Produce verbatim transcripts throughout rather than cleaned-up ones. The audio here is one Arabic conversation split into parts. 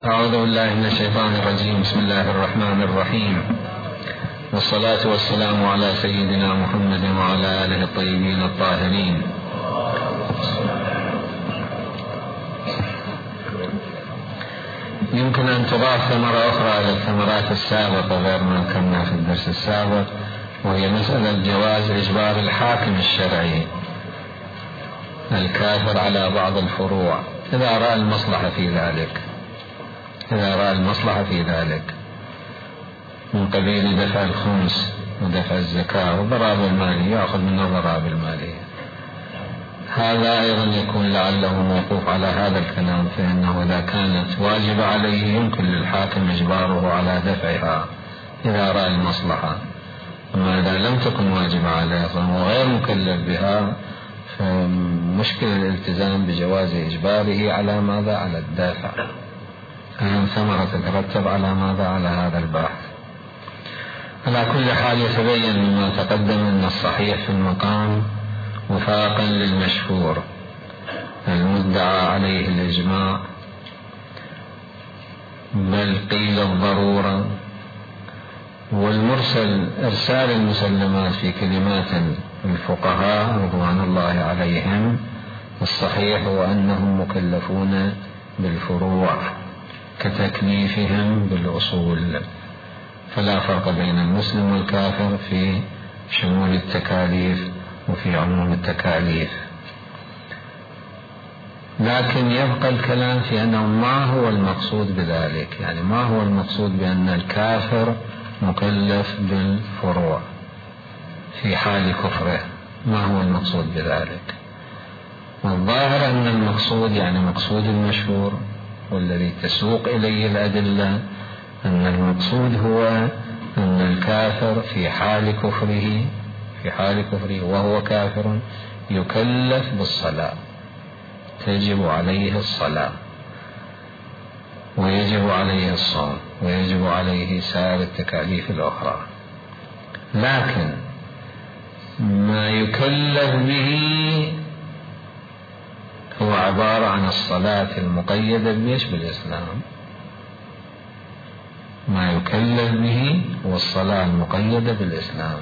أعوذ بالله من الشيطان الرجيم. بسم الله الرحمن الرحيم، والصلاة والسلام على سيدنا محمد وعلى آله الطيبين الطاهرين. يمكن أن تضاف ثمرة أخرى إلى الثمرات السابقة غير ما ذكرنا في الدرس السابق، وهي مسألة جواز إجبار الحاكم الشرعي الكافر على بعض الفروع إذا رأى المصلحة في ذلك إذا رأى المصلحة في ذلك من قبيل دفع الخمس ودفع الزكاة والضرائب المالية، يأخذ من الضرائب المالية. هذا أيضا يكون لعله موقوف على هذا الكلام، فإنه إذا كانت واجب عليه يمكن للحاكم إجباره على دفعها إذا رأى المصلحة، أما إذا لم تكن واجب عليه وغير مكلف بها فمشكلة الالتزام بجواز إجباره على ماذا؟ على الدافع. أهم ثمرة تترتب على ماذا؟ على هذا البحث. على كل حال يتبين مما تقدم أن الصحيح في المقام وفاقا للمشهور المدعى عليه الإجماع، بل قيل الضرورة، والمرسل إرسال المسلمات في كلمات الفقهاء رضوان الله عليهم. الصحيح هو أنهم مكلفون بالفروع كتكليفهم بالأصول، فلا فرق بين المسلم والكافر في شمول التكاليف وفي عموم التكاليف. لكن يبقى الكلام في أنه ما هو المقصود بذلك، يعني ما هو المقصود بأن الكافر مكلف بالفروع في حال كفره، ما هو المقصود بذلك؟ والظاهر أن المقصود يعني مقصود المشهور والذي تسوق إليه الأدلة أن المقصود هو أن الكافر في حال كفره في حال كفره وهو كافر يكلف بالصلاة، تجب عليه الصلاة ويجب عليه الصوم ويجب عليه سائر التكاليف الأخرى. لكن ما يكلف به هو عبارة عن الصلاة المقيدة بإيش؟ بالإسلام. ما يكلف به هو الصلاة المقيدة بالإسلام،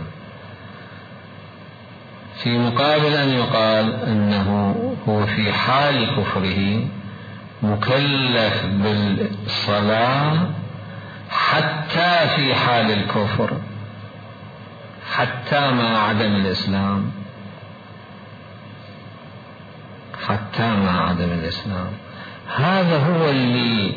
في مقابل أن يقال أنه هو في حال كفره مكلف بالصلاة حتى في حال الكفر، حتى مع عدم الإسلام حتى مع عدم الإسلام. هذا هو اللي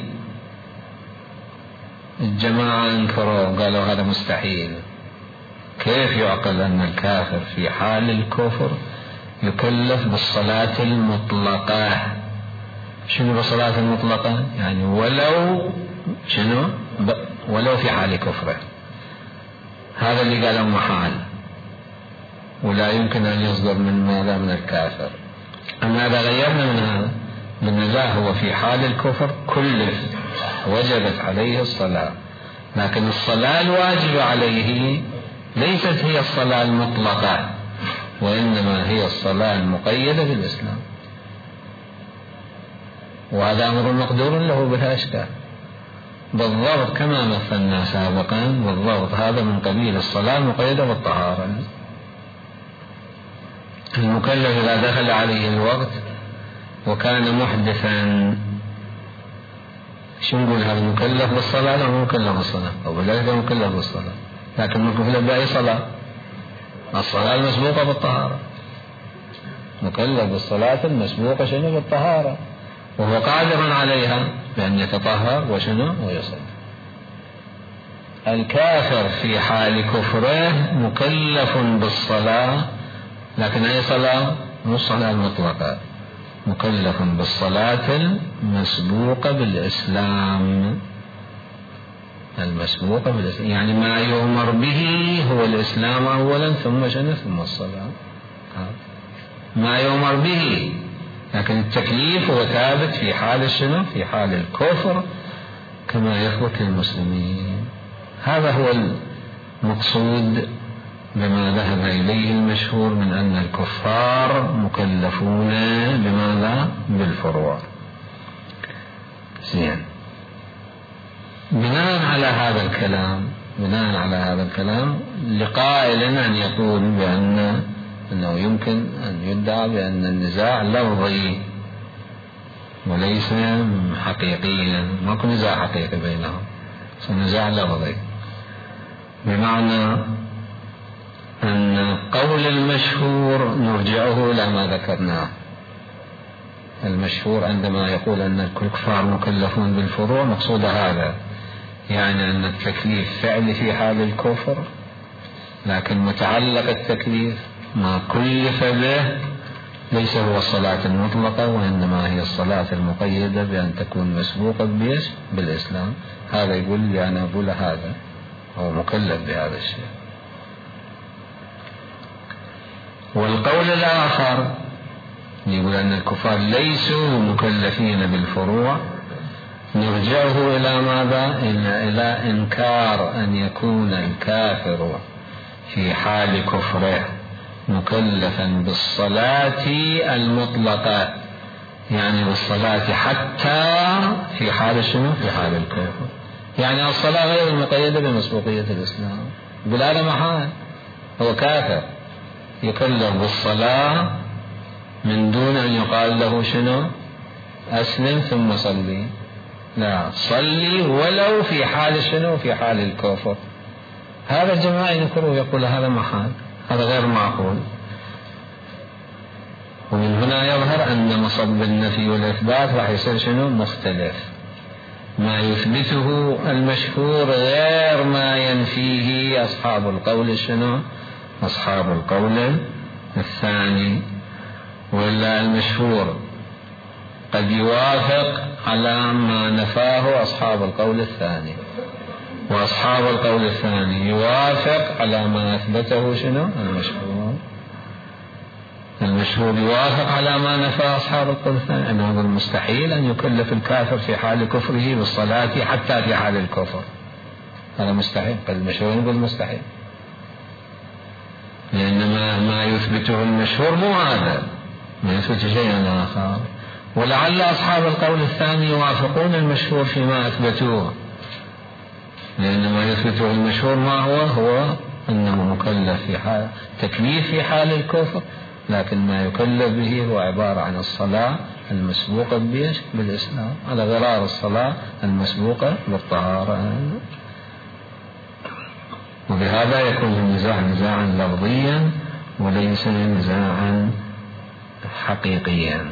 الجماعة انكروا، قالوا هذا مستحيل. كيف يعقل أن الكافر في حال الكفر يكلف بالصلاة المطلقة؟ شنو بالصلاة المطلقة؟ يعني ولو شنو ولو في حال كفره. هذا اللي قاله محال ولا يمكن أن يصدر من ماذا؟ من الكافر. أما إذا غيرنا من هذا من لا، هو في حال الكفر كلف وجبت عليه الصلاة، لكن الصلاة الواجبة عليه ليست هي الصلاة المطلقة، وإنما هي الصلاة المقيدة بالإسلام، وهذا أمر مقدور له بلا إشكال. بالضبط كما مثلنا سابقا، بالضبط هذا من قبيل الصلاة المقيدة بالطهارة. المكلف إذا دخل عليه الوقت وكان محدثا، شو نقول؟ هذا مكلف بالصلاة لا مكلف بالصلاة؟ أو بلا مكلف بالصلاة، لكن مكلف بأي صلاة؟ الصلاة المسبوقة بالطهارة. مكلف بالصلاة المسبوقة شنو؟ بالطهارة، وهو قادر عليها بأن يتطهر وشنو؟ ويصلي. الكافر في حال كفره مكلف بالصلاة، لكن أي صلاة؟ مش الصلاة المطلقة، مكلف بالصلاة المسبوقة بالإسلام المسبوقة بالإسلام يعني ما يؤمر به هو الإسلام أولا ثم شنو؟ ثم الصلاة. ما يؤمر به، لكن التكليف هو ثابت في حال شنو؟ في حال الكفر كما يثبت للمسلمين. هذا هو المقصود بما ذهب إليه المشهور من أن الكفار مكلفون بماذا؟ بالفروع. زين. بناء على هذا الكلام بناء على هذا الكلام لقائل أن يقول بأن أنه يمكن أن يدعى بأن النزاع لفظي وليس حقيقيا، ماكو نزاع حقيقي بينهم، نزاع لفظي، بمعنى أن قول المشهور نرجعه إلى ما ذكرناه. المشهور عندما يقول أن الكفار مكلفون بالفروع مقصود هذا، يعني أن التكليف فعل في حال الكفر، لكن متعلق التكليف ما كلف به ليس هو الصلاة المطلقة، وإنما هي الصلاة المقيدة بأن تكون مسبوقة بيش بالإسلام. هذا يقول لي أنا أقول هذا هو مكلف بهذا الشيء. والقول الآخر يقول أن الكفار ليسوا مكلفين بالفروع، نرجعه إلى ماذا؟ إلى إنكار أن يكون الكافر في حال كفره مكلفا بالصلاة المطلقة، يعني بالصلاة حتى في حال شنو؟ في حال الكفر، يعني الصلاة غير المقيدة بمسبوقية الإسلام. بلا محال هو كافر يكلف بالصلاة من دون أن يقال له شنو؟ أسلم ثم صلي، لا، صلي ولو في حال شنو؟ في حال الكفر. هذا الجماعة ينكره يقول هذا محال، هذا غير معقول. ومن هنا يظهر أن مصب النفي والإثبات راح يصير شنو؟ مختلف. ما يثبته المشهور غير ما ينفيه أصحاب القول شنو؟ أصحاب القول الثاني. ولا المشهور قد يوافق على ما نفاه أصحاب القول الثاني، وأصحاب القول الثاني يوافق على ما أثبته شنو؟ المشهور. المشهور يوافق على ما نفى أصحاب القول الثاني، أنه من المستحيل أن يكلف الكافر في حال كفره بالصلاة حتى في حال الكفر، هذا مستحيل. قد المشهور يقول مستحيل، لأن ما, ما يثبته المشهور مو هذا، ما يثبت شيئا آخر. ولعل أصحاب القول الثاني يوافقون المشهور فيما أثبتوه، لأن ما يثبته المشهور ما هو هو أنه مكلف في حال تكليف في حال الكفر، لكن ما يكلف به هو عبارة عن الصلاة المسبوقة بيش؟ بالإسلام، على غرار الصلاة المسبوقة بالطهارة. وبهذا يكون النزاع نزاعا لفظيا وليس نزاعا حقيقيا.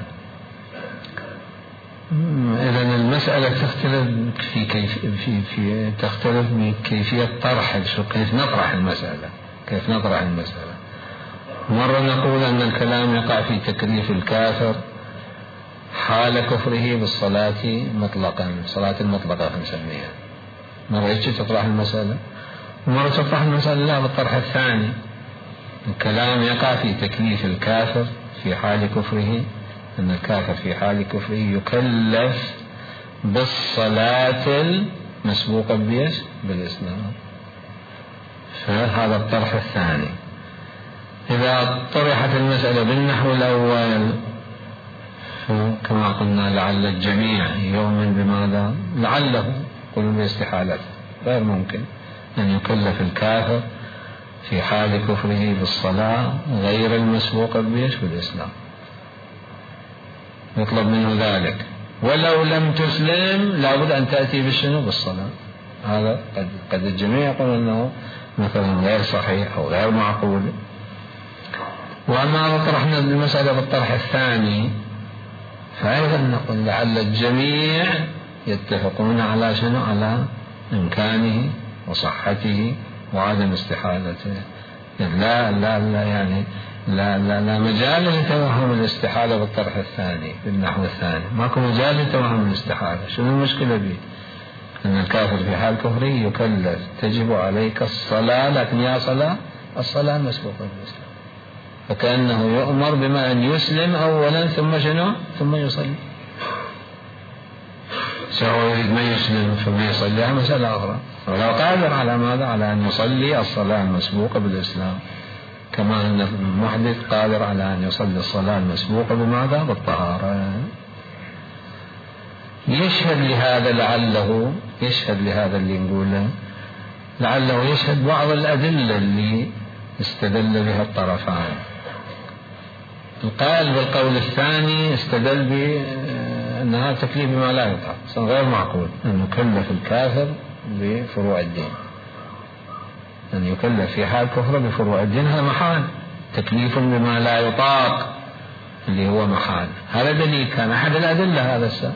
إذن المسألة تختلف في كيف في في تختلف بكيفية طرح، كيف نطرح المسألة كيف نطرح المسألة. مرة نقول أن الكلام يقع في تكليف الكافر حال كفره بالصلاة مطلقا، صلاة المطلقة نسميها، مرة هيك تطرح المسألة، ومرة تطرح المسألة لا بالطرح الثاني، الكلام يقع في تكليف الكافر في حال كفره، أن الكافر في حال كفره يكلف بالصلاة المسبوقة بيش؟ بالإسلام. فهذا الطرح الثاني. إذا طرحت المسألة بالنحو الأول كما قلنا لعل الجميع يؤمن بماذا؟ لعله قلوا باستحالة، غير ممكن أن يكلف الكافر في حال كفره بالصلاة غير المسبوقة بيش؟ بالإسلام. يطلب منه ذلك، ولو لم تسلم لابد أن تأتي بالشنو؟ بالصلاة. هذا قد, قد الجميع يقول أنه مثلا غير صحيح أو غير معقول. وأما طرحنا المسألة بالطرح الثاني فأيضا نقول لعل الجميع يتفقون على شنو؟ على إمكانه وصحته وعدم استحالته. لا لا لا يعني لا لا لا مجال لتوهم الاستحالة بالطرح الثاني بالنحو الثاني، ماكو مجال لتوهم الاستحالة. شنو المشكلة به؟ أن الكافر في حال كفره يكلف تجب عليك الصلاة، لكن يا صلاة الصلاة مسبوقة بالإسلام، فكأنه يؤمر بما أن يسلم أولا ثم شنو؟ ثم يصلي. سواء يريد ما يسلم ثم يصلي مسألة أخرى، ولو قادر على ماذا؟ على أن يصلي الصلاة المسبوقة بالإسلام، كما أن المحدث قادر على أن يصلي الصلاة المسبوقة بماذا؟ بالطهارة. يشهد لهذا لعله يشهد لهذا اللي نقوله لعله يشهد بعض الأدلة اللي استدل بها الطرفان. القائل بالقول الثاني استدل بأن هذا تكليف بما لا يطاق، غير معقول أن يكلف الكافر بفروع الدين، أن يكلف في حال كفر بفروع الدين، هذا محال، تكليف بما لا يطاق اللي هو محال. هذا دليل كان أحد الأدلة، هذا السبب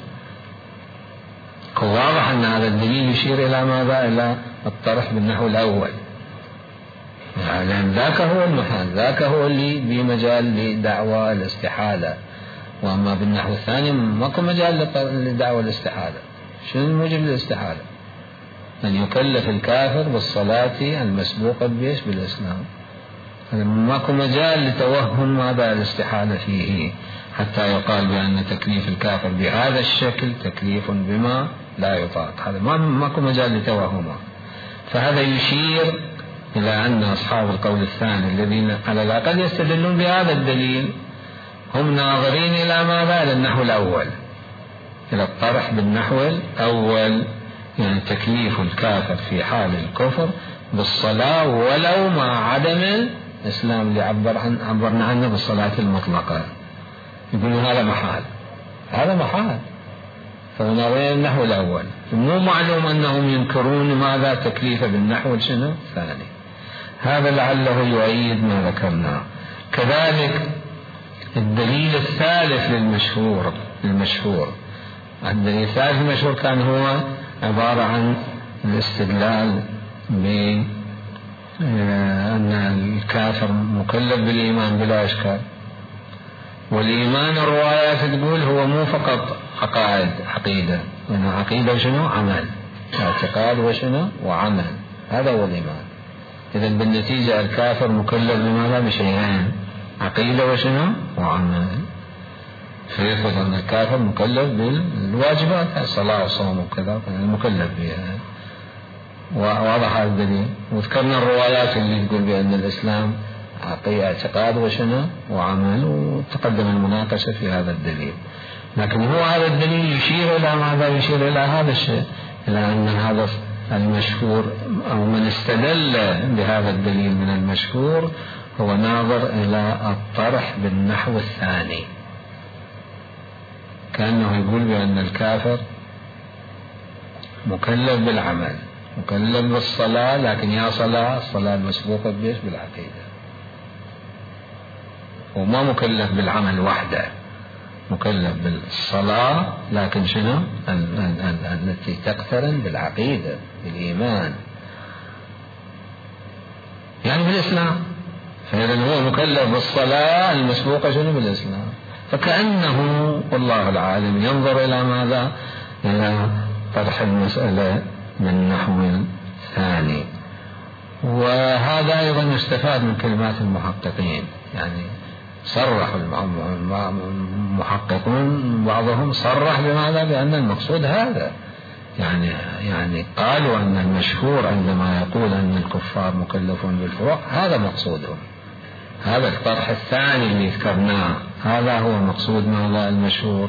واضح أن هذا الدليل يشير إلى ماذا؟ إلى الطرح بالنحو الأول، لأن ذاك هو المحال، ذاك هو اللي بمجال لدعوى الاستحالة. وأما بالنحو الثاني ماكو مجال لدعوى الاستحالة. شنو الموجب للاستحالة؟ أن يكلف الكافر بالصلاة المسبوقة بيش بالإسلام، ماكو مجال لتوهم ماذا الاستحالة فيه حتى يقال بأن تكليف الكافر بهذا الشكل تكليف بما لا يطاق، هذا ما ماكو مجال لتوهمه. فهذا يشير إلى أن أصحاب القول الثاني الذين على الأقل يستدلون بهذا الدليل هم ناظرين إلى ماذا؟ إلى النحو الأول، إلى الطرح بالنحو الأول، يعني تكليف الكافر في حال الكفر بالصلاة ولو مع عدم الإسلام اللي عبر عن عبرنا عنه بالصلاة المطلقة. يقولون هذا محال، هذا محال، فنظرين النحو الأول. مو معلوم أنهم ينكرون ماذا؟ تكليف بالنحو شنو الثاني. هذا لعله يؤيد ما ذكرناه. كذلك الدليل الثالث للمشهور المشهور الدليل الثالث المشهور كان هو عبارة عن الاستدلال بأن الكافر مكلف بالإيمان بلا إشكال، والإيمان الروايات تقول هو مو فقط عقائد عقيدة، يعني عقيدة وشنو؟ عمل، اعتقاد وشنو؟ وعمل، هذا هو الإيمان. إذن بالنتيجة الكافر مكلف بماذا؟ بشيئين، عقيدة وشنو؟ وعمل. فيفرض أن الكافر مكلف بالواجبات، الصلاة والصوم وكذا، مكلف بها، وواضح هذا الدليل. وذكرنا الروايات اللي تقول بأن الإسلام عقيدة اعتقاد وشنو؟ وعمل، وتقدم المناقشة في هذا الدليل. لكن هو هذا الدليل يشير إلى ماذا؟ يشير إلى هذا الشيء، إلى أن هذا المشهور أو من استدل بهذا الدليل من المشهور هو ناظر إلى الطرح بالنحو الثاني، كأنه يقول بأن الكافر مكلف بالعمل، مكلف بالصلاة، لكن يا صلاة الصلاة المسبوقة بيش؟ بالعقيدة. وما مكلف بالعمل وحده، مكلف بالصلاة، لكن شنو؟ التي تقترن بالعقيدة، بالإيمان، يعني بالإسلام. فإذا هو مكلف بالصلاة المسبوقة شنو؟ بالإسلام. فكأنه والله العالم ينظر إلى ماذا؟ إلى طرح المسألة من نحو ثاني. وهذا أيضا يستفاد من كلمات المحققين، يعني صرح المحققون بعضهم صرح بماذا؟ بأن المقصود هذا، يعني يعني قالوا أن المشهور عندما يقول أن الكفار مكلفون بالفروع هذا مقصودهم، هذا الطرح الثاني اللي ذكرناه هذا هو مقصود ماذا؟ المشهور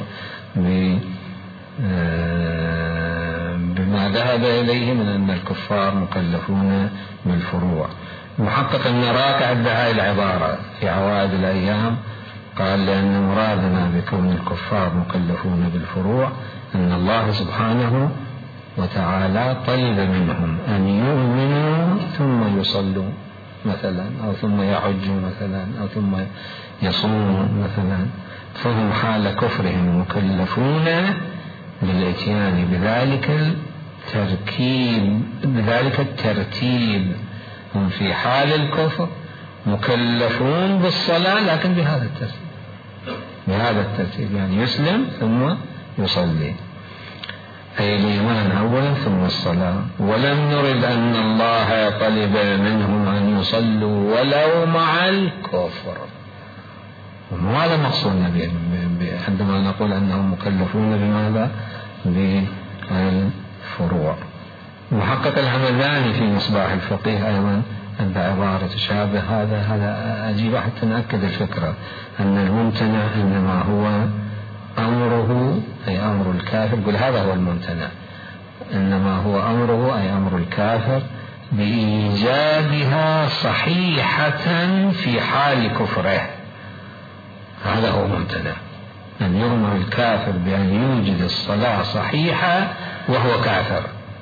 بما ذهب إليه من أن الكفار مكلفون بالفروع. محقق النراك عد هاي العبارة في عوائد الأيام، قال لأن مرادنا بكون الكفار مكلفون بالفروع أن الله سبحانه وتعالى طلب منهم أن يؤمنوا ثم يصلوا مثلا، أو ثم يحجوا مثلا، أو ثم يصوموا مثلا، فهم حال كفرهم مكلفون بالإتيان بذلك التركيب بذلك الترتيب. هم في حال الكفر مكلفون بالصلاة، لكن بهذا الترتيب بهذا الترتيب يعني يسلم ثم يصلي، أي الإيمان أولا ثم الصلاة. ولم نرد أن الله طلب منهم أن يصلوا ولو مع الكفر، وهذا مقصودنا عندما نقول أنهم مكلفون بماذا؟ بالفروع. محقق الحمداني في مصباح الفقيه أيضا عند عبارة تشابه هذا هذا أجيب حتى نأكد الفكرة، أن الممتنع إنما هو أمره أي أمر الكافر، يقول هذا هو الممتنع، إنما هو أمره أي أمر الكافر بإيجادها صحيحة في حال كفره، هذا هو ممتنع، أن يؤمر الكافر بأن يوجد الصلاة صحيحة وهو كافر،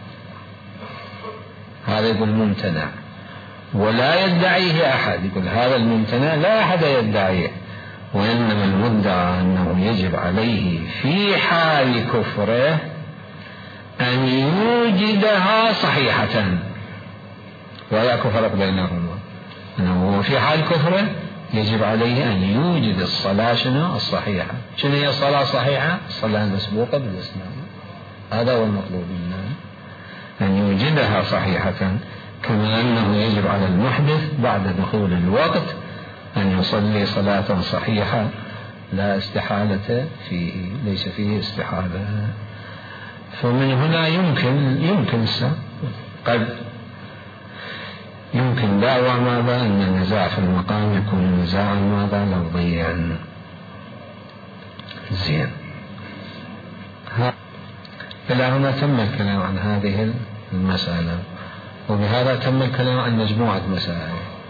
هذا يقول ممتنع، ولا يدعيه أحد، يقول هذا الممتنع لا أحد يدعيه، وإنما المدعى أنه يجب عليه في حال كفره أن يوجدها صحيحة، ولا فرق بينهما، أنه في حال كفره يجب عليه أن يوجد الصلاة شنو الصحيحة. شنو هي الصلاة الصحيحة؟ الصلاة المسبوقة بالإسلام، هذا هو المطلوب منه، أن يوجدها صحيحة، كما أنه يجب على المحدث بعد دخول الوقت أن يصلي صلاة صحيحة لا استحالة فيه، ليس فيه استحالة. فمن هنا يمكن يمكن قد يمكن دعوى ماذا أن النزاع في المقام يكون نزاعا ماذا لفظيا. زين، إلى هنا تم الكلام عن هذه المسألة، وبهذا تم الكلام عن مجموعة مسائل.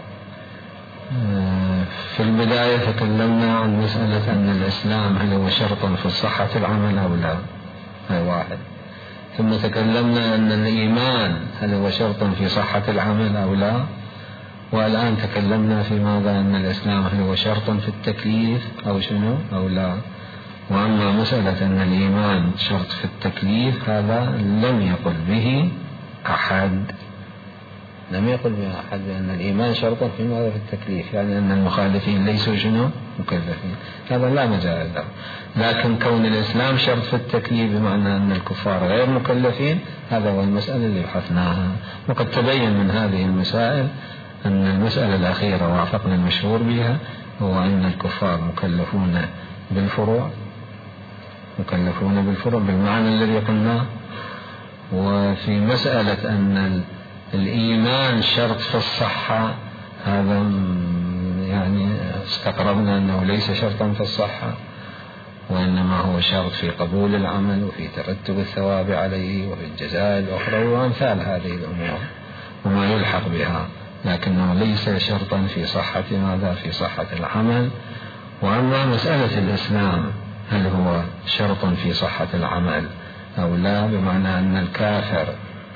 في البداية تكلمنا عن مسألة أن الإسلام هل هو شرط في صحة العمل أو لا، هاي واحد. ثم تكلمنا أن الإيمان هل هو شرط في صحة العمل أو لا، والآن تكلمنا في ماذا أن الإسلام هل هو شرط في التكليف أو شنو أو لا. وأما مسألة أن الإيمان شرط في التكليف هذا لم يقل به أحد، لم يقل به أحد بأن الإيمان شرط في ماذا في التكليف، يعني أن المخالفين ليسوا شنو مكلفين، هذا لا مجال له. لكن كون الإسلام شرط في التكليف بمعنى أن الكفار غير مكلفين، هذا هو المسألة اللي بحثناها. وقد تبين من هذه المسائل أن المسألة الأخيرة وافقنا المشهور بها، هو أن الكفار مكلفون بالفروع، مكلفون بالفروع بالمعنى الذي قلناه. وفي مسألة أن الإيمان شرط في الصحة، هذا يعني استقربنا أنه ليس شرطا في الصحة، وإنما هو شرط في قبول العمل وفي ترتب الثواب عليه وفي الجزاء الأخرى وأمثال هذه الأمور وما يلحق بها، لكنه ليس شرطا في صحة ماذا في صحة العمل. وأما مسألة الإسلام هل هو شرط في صحة العمل أو لا، بمعنى أن الكافر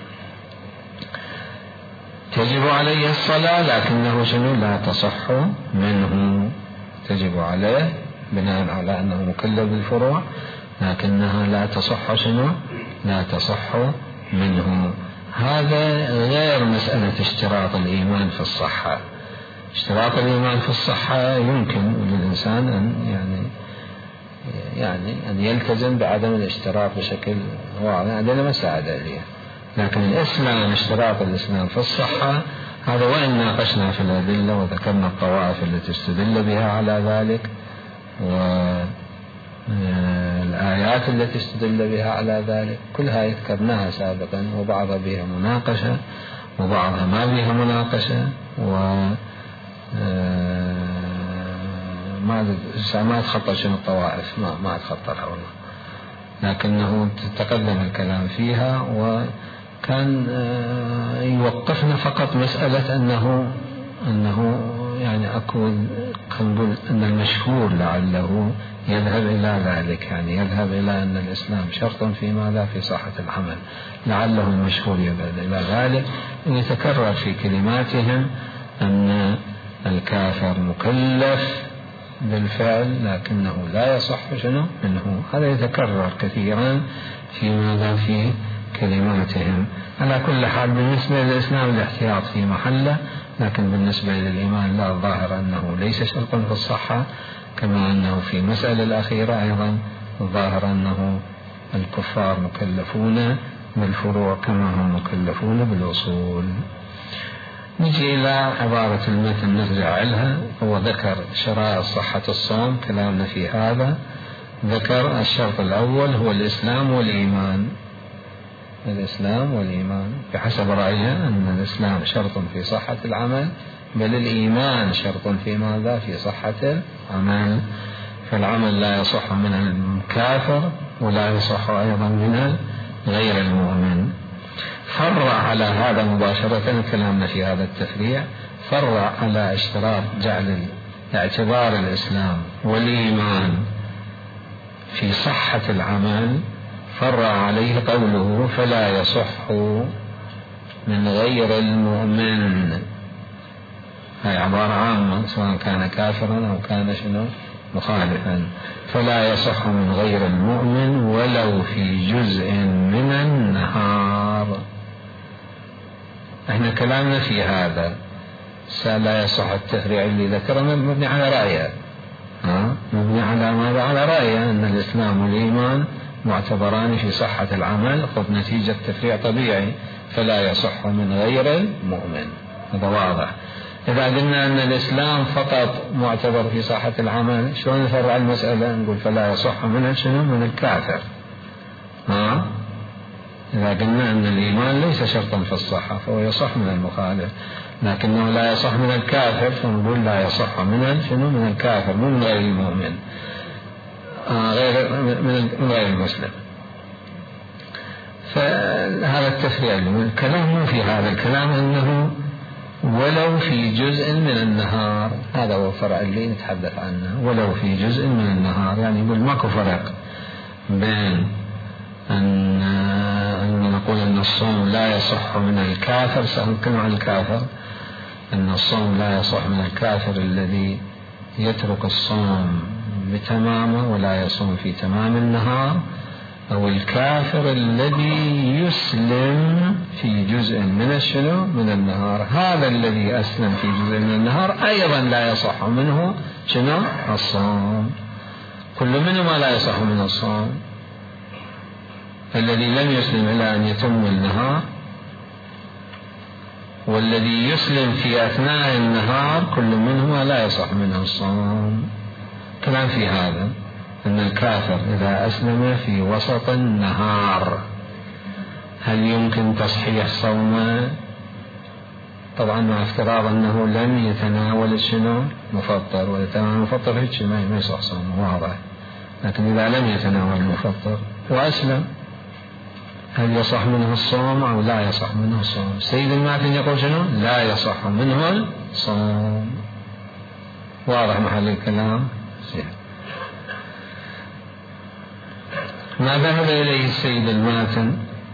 تجب عليه الصلاة لكنه شنو لا تصح منه، تجب عليه بناء على أنه مكلف بالفروع لكنها لا تصح شنو لا تصح منه. هذا غير مسألة اشتراط الإيمان في الصحة. اشتراط الإيمان في الصحة يمكن للإنسان أن يعني يعني أن يلتزم بعدم الاشتراط بشكل واضح، عندنا مساعد عليه. لكن الإسلام اشتراط الإسلام في الصحة هذا وإن ناقشنا في الأدلة وذكرنا الطوائف التي استدل بها على ذلك والآيات التي استدل بها على ذلك، كلها ذكرناها سابقا، وبعضها بها مناقشة وبعضها ما بها مناقشة، و ما ما أتخطر شنو الطوائف، ما ما أتخطرها والله، لكنه تقدم الكلام فيها. وكان يوقفنا فقط مسألة أنه أنه يعني أكون نقول أن المشهور لعله يذهب إلى ذلك، يعني يذهب إلى أن الإسلام شرط في ماذا في صحة العمل، لعله المشهور يذهب إلى ذلك. أن يتكرر في كلماتهم أن الكافر مكلف بالفعل لكنه لا يصح شنو منه، هذا يتكرر كثيرا في ماذا في كلماتهم. على كل حال بالنسبة للإسلام الاحتياط في محله، لكن بالنسبة للإيمان لا، الظاهر أنه ليس شرطا في الصحة، كما أنه في المسألة الأخيرة أيضا الظاهر أنه الكفار مكلفون بالفروع كما هم مكلفون بالأصول. نجي إلى عبارة المتن نرجع لها. هو ذكر شرائط صحة الصوم، كلامنا في هذا. ذكر الشرط الأول هو الإسلام والإيمان، الإسلام والإيمان بحسب رأيه أن الإسلام شرط في صحة العمل، بل الإيمان شرط في ماذا في صحة العمل. فالعمل لا يصح من الكافر ولا يصح أيضا من غير المؤمن. فرع على هذا مباشرة كلامنا في هذا التفريع، فرع على اشتراط جعل اعتبار الإسلام والإيمان في صحة العمل، فرع عليه قوله فلا يصح من غير المؤمن. هي عبارة عامة سواء كان كافرا أو كان شنو مخالفا. فلا يصح من غير المؤمن ولو في جزء من النهار. احنا كلامنا في هذا لا يصح التفريع اللي ذكرنا مبني على رأيه، ها مبني على ماذا؟ على رأيه أن الإسلام والإيمان معتبران في صحة العمل، خذ نتيجة تفريع طبيعي فلا يصح من غير المؤمن. هذا واضح. إذا قلنا أن الإسلام فقط معتبر في صحة العمل، شلون نفرع المسألة؟ نقول فلا يصح من شنو؟ من الكافر. ها إذا قلنا أن الإيمان ليس شرطا في الصحة فهو يصح من المخالف، لكنه لا يصح من الكافر، فنقول لا يصح من شنو؟ من الكافر، من غير المؤمن، آه غير من غير المسلم. فهذا التفريع الكلام مو في هذا الكلام أنه ولو في جزء من النهار، هذا هو الفرع اللي نتحدث عنه، ولو في جزء من النهار. يعني يقول ماكو فرق بين أن, أن نقول أن الصوم لا يصح من الكافر، سأنكلم عن الكافر، أن الصوم لا يصح من الكافر الذي يترك الصوم بتمامه ولا يصوم في تمام النهار، أو الكافر الذي يسلم في جزء من الشنو؟ من النهار. هذا الذي أسلم في جزء من النهار أيضا لا يصح منه شنو؟ الصوم. كل منهما لا يصح من الصوم. الذي لم يسلم إلى أن يتم النهار والذي يسلم في أثناء النهار كل منهما لا يصح منه الصوم. كلام في هذا أن الكافر إذا أسلم في وسط النهار هل يمكن تصحيح صومه؟ طبعا مع افتراض أنه لم يتناول شنو؟ مفطر، ويتناول المفطر هيك ما يصح صومه واضح. لكن إذا لم يتناول المفطر وأسلم هل يصح منه الصوم أو لا يصح منه الصوم؟ سيد الماتن يقول شنو؟ لا يصح منه الصوم. واضح محل الكلام؟ ما ذهب إليه السيد الماتن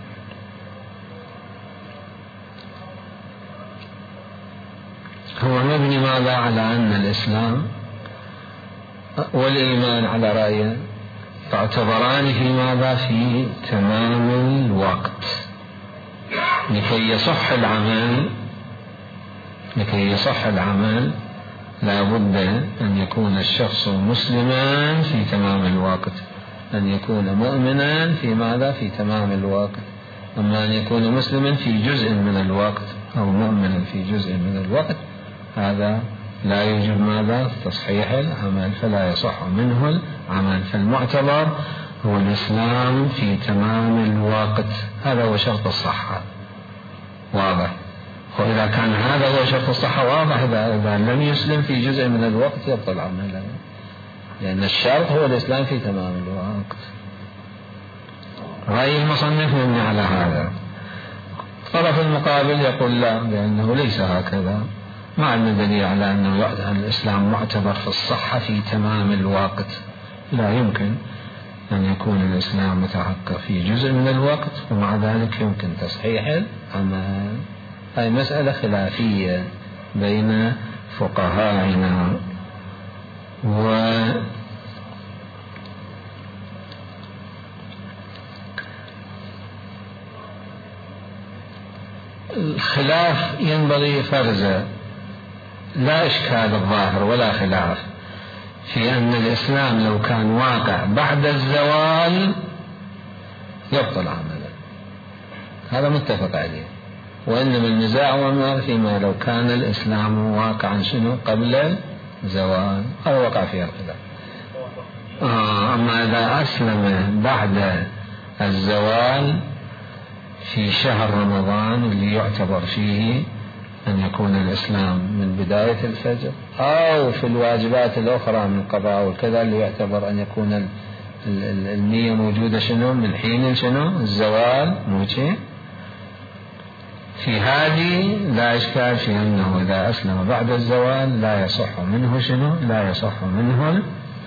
هو مبني ماذا؟ على أن الإسلام والإيمان على رأيه تعتبران في ماذا؟ في تمام الوقت. لكي يصح العمل لكي يصح العمل لا بد أن يكون الشخص مسلما في تمام الوقت، أن يكون مؤمنا في ماذا؟ في تمام الوقت. أما أن يكون مسلما في جزء من الوقت أو مؤمنا في جزء من الوقت هذا لا يوجب ماذا؟ تصحيح العمل، فلا يصح منه العمل. فالمعتبر هو الإسلام في تمام الوقت، هذا هو شرط الصحة. واضح؟ وإذا كان هذا هو شرط الصحة واضح، إذا لم يسلم في جزء من الوقت يبطل عمله، لأن الشرط هو الإسلام في تمام الوقت. رأي المصنف مبني على هذا. الطرف المقابل يقول لا، لأنه ليس هكذا، مع أن دليل على أن الإسلام معتبر في الصحة في تمام الوقت. لا يمكن أن يكون الإسلام متحقق في جزء من الوقت ومع ذلك يمكن تصحيح العمل. هذه مسألة خلافية بين فقهائنا. و الخلاف ينبغي فرزه، لا إشكال الظاهر ولا خلاف في أن الإسلام لو كان واقع بعد الزوال يبطل عمله، هذا متفق عليه. وإنما النزاع وما فيما لو كان الإسلام واقعا شنو؟ قبل الزوال، هذا وقع فيها الخلاف. آه أما إذا أسلم بعد الزوال في شهر رمضان اللي يعتبر فيه أن يكون الإسلام من بداية الفجر، أو في الواجبات الأخرى من القضاء والكذا اللي يعتبر أن يكون النية موجودة شنو من حين شنو الزوال موجه. في هذه لا إشكال في أنه إذا أسلم بعد الزوال لا يصح منه شنو لا يصح منه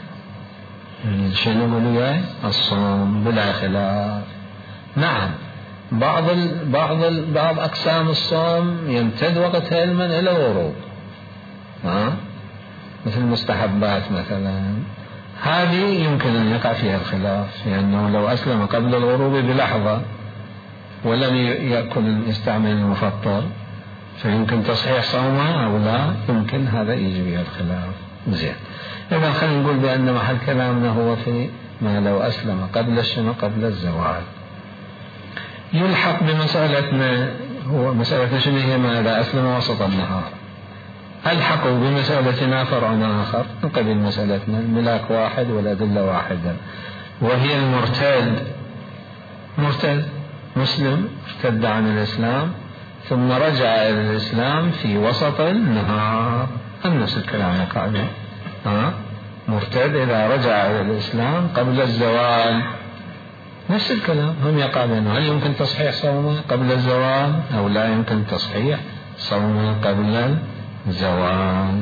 شنو منه الصوم بلا خلاف. نعم بعض ال بعض ال بعض أقسام الصوم يمتد وقت علما إلى الغروب، ها مثل المستحبات مثلا، هذه يمكن أن يقع فيها الخلاف، لأنه لو أسلم قبل الغروب بلحظة ولم يأكل يستعمل المفطر فيمكن تصحيح صومه أو لا، يمكن هذا يجي فيها الخلاف. زين، إذا خلينا نقول بأن محل كلامنا هو في ما لو أسلم قبل الشنو قبل الزوال. يلحق بمسألتنا هو مسألة شنو هي ما إذا أسلم وسط النهار. ألحقوا بمسألتنا فرع آخر من قبل مسألتنا، الملاك واحد والأدلة واحدة، وهي المرتد. مرتد مسلم ارتد عن الإسلام ثم رجع إلى الإسلام في وسط النهار، هم نفس الكلام قاعدة. ها مرتد إذا رجع إلى الإسلام قبل الزوال نفس الكلام، هم يقع بينه هل يمكن تصحيح صومه قبل الزوال أو لا يمكن تصحيح صومه قبل الزوال.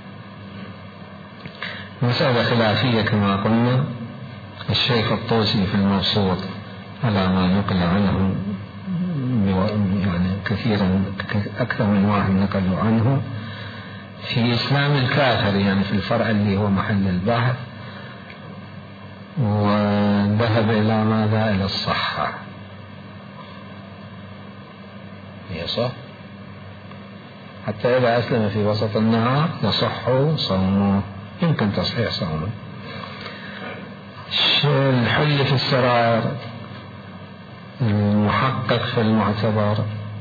مسألة خلافية كما قلنا. الشيخ الطوسي في المبسوط على ما نقل عنه يعني كثيرا أكثر من واحد نقلوا عنه في إسلام الكافر، يعني في الفرع اللي هو محل البحث، وذهب إلى ماذا إلى الصحة. هي صح حتى إذا أسلم في وسط النهار يصح صومه، يمكن تصحيح صومه. الحل في السرائر، المحقق في المعتبر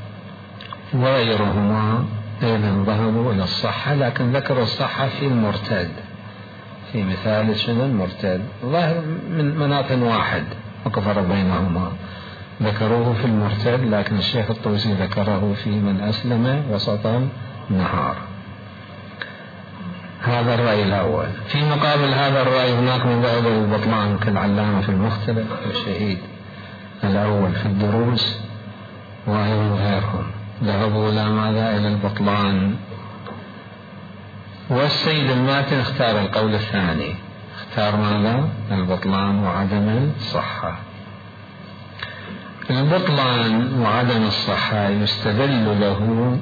وغيرهما أيضا ذهبوا إلى الصحة، لكن ذكروا الصحة في المرتد، في مثال شنو المرتد ظاهر من مناط واحد وكفر بينهما، ذكروه في المرتد، لكن الشيخ الطوسي ذكره في من أسلم وسط النهار. هذا الرأي الأول. في مقابل هذا الرأي هناك من ذهب البطلان كالعلامة في المختلف والشهيد الأول في الدروس وأيضا غيرهم، ذهبوا إلى ماذا إلى البطلان. والسيد الماتن اختار القول الثاني، اختار ماذا البطلان وعدم الصحة. البطلان وعدم الصحة يستدل له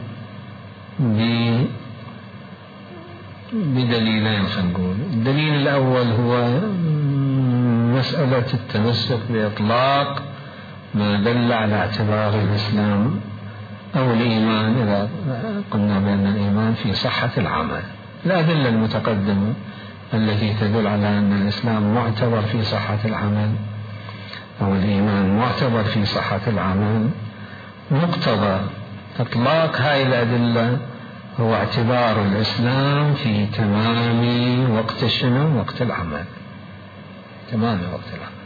بدليلين. خلينا نقول الدليل الأول هو مسألة التمسك بإطلاق ما دل على اعتبار الإسلام أو الإيمان، إذا قلنا بأن الإيمان في صحة العمل. الأدلة المتقدمة التي تدل على أن الإسلام معتبر في صحة العمل أو الإيمان معتبر في صحة العمل، مقتضى إطلاق هاي الأدلة هو اعتبار الإسلام في تمام وقت شنو وقت العمل، تمام وقت العمل.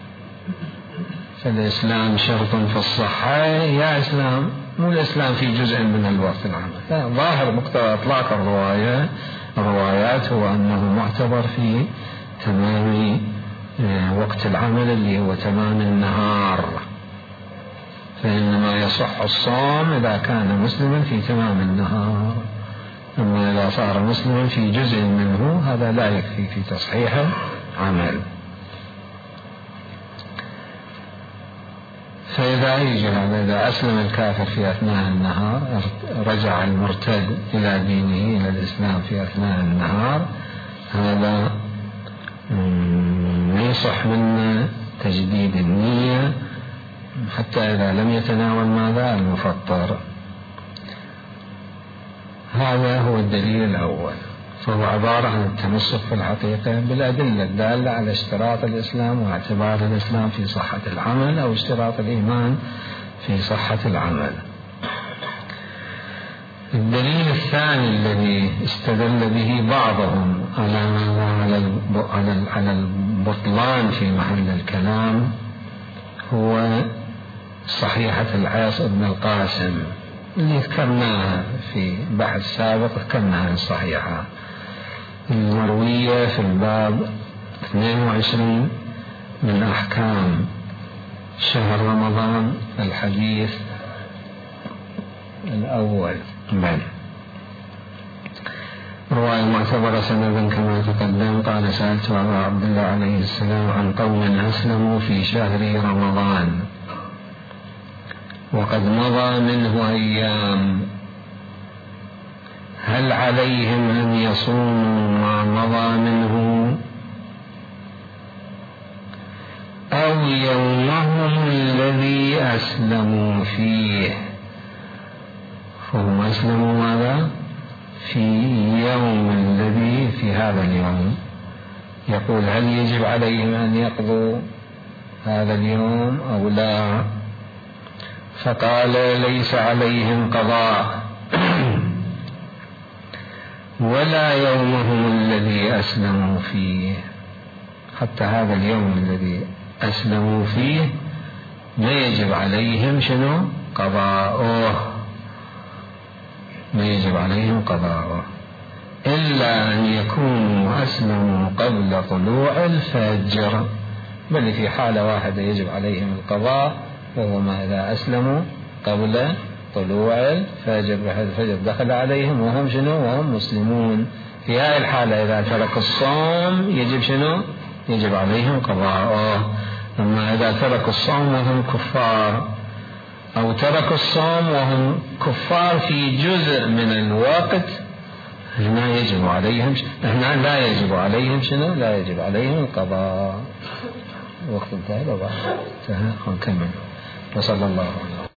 فالإسلام شرط في الصحة يا إسلام، مو الإسلام في جزء من الوقت العمل. لا، ظاهر مقتضى إطلاق الرواية الروايات هو أنه معتبر في تمام وقت العمل اللي هو تمام النهار، فإنما يصح الصوم إذا كان مسلما في تمام النهار، أما إذا صار مسلما في جزء منه هذا لا يكفي في تصحيح عمل. فإذا يجي هذا إذا أسلم الكافر في أثناء النهار، رجع المرتد إلى دينه إلى الإسلام في أثناء النهار، هذا يصح منا تجديد النية حتى إذا لم يتناول ماذا المفطر. هذا هو الدليل الأول، فهو عبارة عن التمسك في الحقيقة بالأدلة الدالة على اشتراط الإسلام واعتبار الإسلام في صحة العمل أو اشتراط الإيمان في صحة العمل. الدليل الثاني الذي استدل به بعضهم على على البطلان في محل الكلام هو صحيحة العاص بن القاسم اللي ذكرناها في بحث سابق، ذكرناها الصحيحة المروية في الباب اثنين وعشرين من أحكام شهر رمضان، الحديث الأول. بل رواية معتبرة سندا كما تقدم. قال: سألت أبا عبد الله عليه السلام عن قوم أسلموا في شهر رمضان وقد مضى منه أيام، هل عليهم أن يصوموا ما مضى منه أو يومهم الذي أسلموا فيه؟ فهم أسلموا ماذا؟ في يوم الذي في هذا اليوم. يقول: هل يجب عليهم أن يقضوا هذا اليوم أو لا؟ فقال: ليس عليهم قضاء ولا يومهم الذي أسلموا فيه، حتى هذا اليوم الذي أسلموا فيه ما يجب عليهم شنو؟ قضاؤه، ما يجب عليهم قضاؤه، إلا أن يكونوا أسلموا قبل طلوع الفجر. بل في حالة واحدة يجب عليهم القضاء، وهو ما إذا أسلموا قبل طلوع الفجر، بحيث الفجر دخل عليهم وهم شنو؟ وهم مسلمون. في هذه الحالة إذا ترك الصوم يجب شنو؟ يجب عليهم قضاءه. أما إذا ترك الصوم وهم كفار، أو ترك الصوم وهم كفار في جزء من الوقت، هنا يجب عليهم هنا لا يجب عليهم شنو؟ لا يجب عليهم القضاء. وقت انتهى. بعد انتهى. نكمل. وصلى الله عليه وسلم.